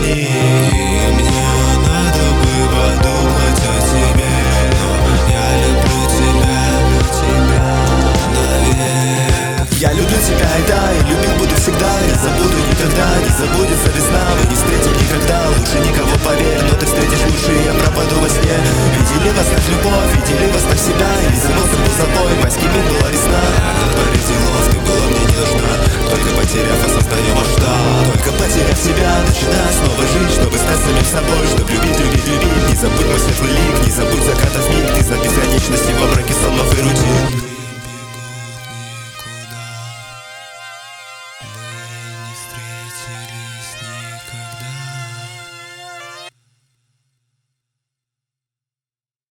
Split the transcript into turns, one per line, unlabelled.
жизни. И мне надо бы подумать о тебе, но я люблю тебя навек. Я люблю тебя, и да, и любить буду всегда. Не забуду никогда, не забудется весна. Мы не встретим никогда, лучше никого, поверь. Но ты встретишь лучше, я пропаду во сне. Видели вас так любовь, видели вас так себя. И заносом был запой, майский мир была весна. Творить делов, ты была мне не нужна. Только потеряв, осознаем масштаб. Только потеряв себя, начинаю снова жить, чтобы стать самим собой, чтобы любить.